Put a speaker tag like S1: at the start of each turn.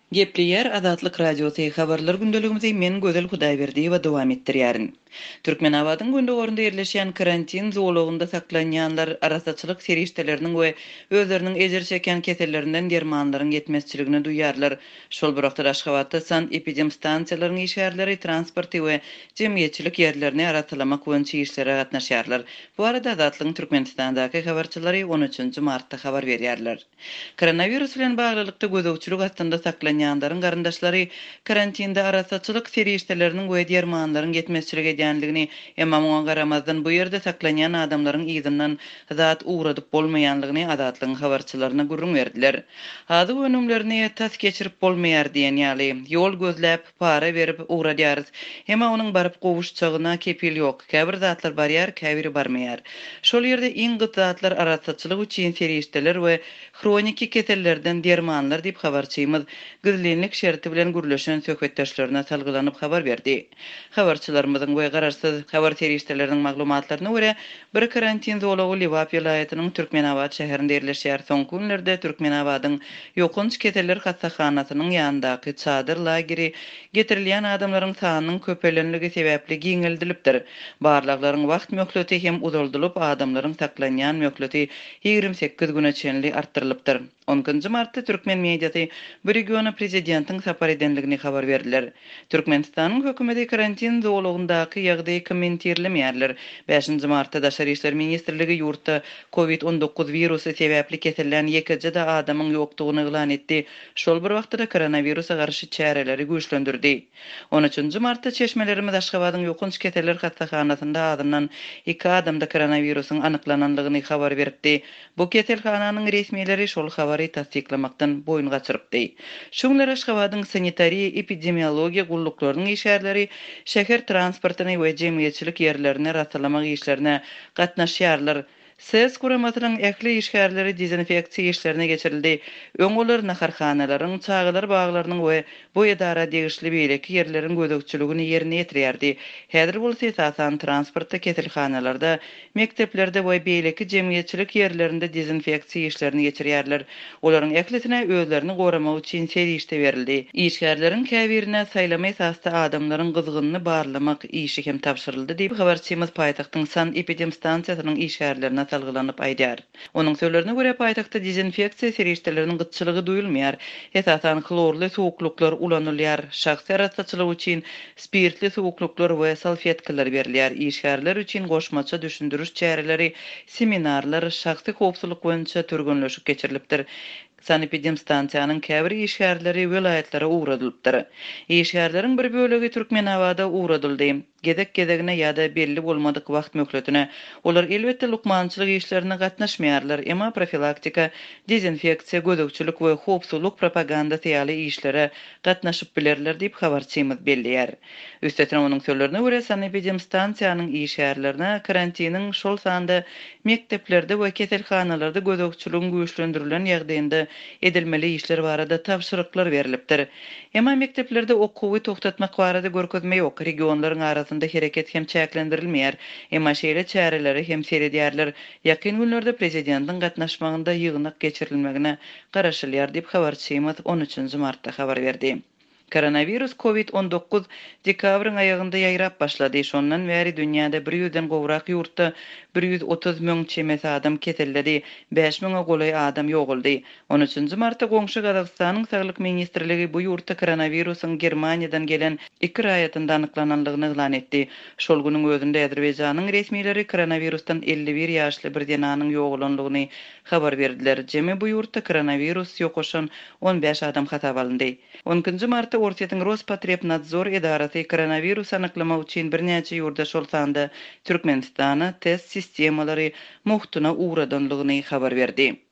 S1: Gepli yer Azatlyk Radiosu habarlar gündeligimizi men Gözel Hudaýberdi we dowam etdirýärin. Türkmenabadyň gündegorunda ýerleşýän karantin zowlugynda saklanýanlar arasaçylyk serişdeleriniň we özleriniň ejer çeken kesellerinden dermanlaryň yetmezçiligini duýýarlar. Şol bir wagtda Aşgabatda san epidem stansiýalarynyň işgärleri transporty we jemgyýetçilik ýerlerini arasalamak boýunça işlere gatnaşýarlar. Bu arada Azatlygyň Türkmenistandaky habarçylary 13 martda habar berýärler. Koronavirus bilen baglylykda gözegçilik astynda saklanýanlaryň garyndaşlary karantinde arasaçylyk serişdeleriniň we dermanlaryň yetmezçiligi edýänligini, emma muňa garamazdan bu ýerde saklanýan adamlaryň ýygynyň zat uğradyp bolmaýanlygyny Azatlygyň habarçylaryna gurrun berdiler. Hady önümlerini tas geçirip bolmaýar diýen ýaly ýol gözläp para berip uğradýarys. Emma onuň baryp gowuşjagyna kepil ýok. Käbir zatlar barýar, käbiri barmaýar. Şol ýerde iň gyt zatlar arasaçylyk üçin serişdeler we Hroniki kesellerden dermanlar diýip habarçymyz gizlenlik şerti bilen gürleşen söhbetdeşlerine salgylanyp habar berdi. Habarçylarymyzyň we gararsyz habar terişdeleriniň maglumatlaryna görä, bir karantin zowlagy Liwap ýylaýatynyň Türkmenabad şäherinde ýerleşýär. Soňky günlerde Türkmenabadyň ýokunç keseller hassahanasynyň ýanyndaky çadyr lageri getirilýän adamlaryň sanynyň köpelenligi sebäpli giňildilipdir. Barlaklaryň wagt möhleti hem uzaldylyp adamlaryň saklanýan möhleti 28 güne çenli artdyrylypdyr. 10 martda Türkmen mediasy bir regiona prezidentiň sapar edenligini habar berdiler. Türkmenistanyň hökümeti karantin zowlugyndaky ýagdaýy kommentirlemýärler. 5 martda Daşary işler ministrligi ýurtda COVID-19 wirusy sebäpli kesellen ýekiji da adamyň ýokdugyny eglan etdi. Şol bir wagtda koronawirusa garşy çäreleri güýçlendirdi. 13 martda çeşmelerimiz Aşgabatyň ýokunç keseller hastahanasynda adamdan 2 adamda koronawirusyň anyklananlygyny habar berdi. Bu keselhananyň resmiýetleri şol habary tasdiklamakdan boyun gaçyrypdy. Şuňlar Aşgabatyň sanitariýa epidemiologiýa gulluklarının işgärleri şäher transportyny we jemgyýetçilik ýerlerini rasalamak işlerine gatnaşýarlar. Ses kuramatynyň ähli işgärleri dezinfeksiýa işlerine geçirildi. Öňolar naharhanalaryň, çagylar baglarynyň we bu edara degişli beýleki ýerleriň gözegçiligini ýerine ýetirýärdi. Häzir bolsa esasan transportda, keselhanalarda, mekteplerde we beýleki jemgyýetçilik ýerlerinde dezinfeksiýa işlerini geçirýärler. Olaryň ählisine özlerini goramak üçin serişde berildi. İşgärleriň käbirine saýlama esasda adamlaryň gyzgynyny barlamak işi hem tapşyryldy diýip habarçymyz paýtagtyň san epidem stansiýasynyň işgärlerine salgylanyp aýdýar. Onuň sözlerine görä paýtagtda dezinfeksiýa serişdeleriniň gytçylygy duýulmaýar. Esasan klorly suwukluklar ulanylýar. Şahsy arasaçylyk üçin spirtli suwukluklar we salfetkalar berilýär. İşgärler üçin goşmaça düşündürüş çäreleri, seminarlar, şahsy howpsuzlyk boýunça törgünleşik geçirilipdir. Sanepidem stansiýanyň käbir işgärleri welaýatlary uğradylypdyr. İşgärleriň bir bölegi Türkmenabada uğradyldy. Gedek-gedegine ýa-da belli bolmadyk wagt möhletine olar elbetde lukmançylyk işlerine gatnaşmaýarlar, emma profilaktika, dezinfeksiýa, gözegçilik we howpsuzlyk propaganda ýaly işlere gatnaşyp bilerler diýip habarçymyz belliýär. Üstesine onuň sözlerine görä sanepidem stansiýanyň işgärlerine karantiniň şol sanda mekteplerde we keselhanalarda gözegçiligiň güýçlendirilen ýagdaýynda edilmeli işler barada tapşyryklar berilipdir. Emma mekteplerde okuwy toktatmak barada görkezme ýok. Regionlaryň arasynda hereket hem çäklendirilmeýär. Emma şeýle çäreleri hem seredýärler. Ýakyn günlerde prezidentiň gatnaşmagynda ýygynak geçirilmegine garaşylýar diýip habarçymyz 13 martda habar berdi. Koronavirus COVID-19 dekabryň aýagynda ýaýrap başlady. Şondan bäri dünýäde 100-den gowrak ýurtda 130 000 çemes adam keselledi, 5 000 golay adam ýoguldy. 13 martda goňşy Gazagstanyň Saglyk ministrligi bu ýurtda koronavirusyň Germaniýadan gelen 2 raýatynda anyklananlygyny eglan etdi. Şol güniň özünde Azerbaýjanyň resmiýetleri koronavirusdan 51 ýaşly bir denanyň ýogulanlygyny habar berdiler. Jemi bu ýurtda koronavirus ýokaşan 15 adam hasap alındy. 10 martda Ortiýetiň Rospotrebnadzor edarasy koronavirus anyklamak üçin birnäçe ýurda şol sanda Türkmenistana test sistemalary muhtuna uğradanlygyny habar berdi.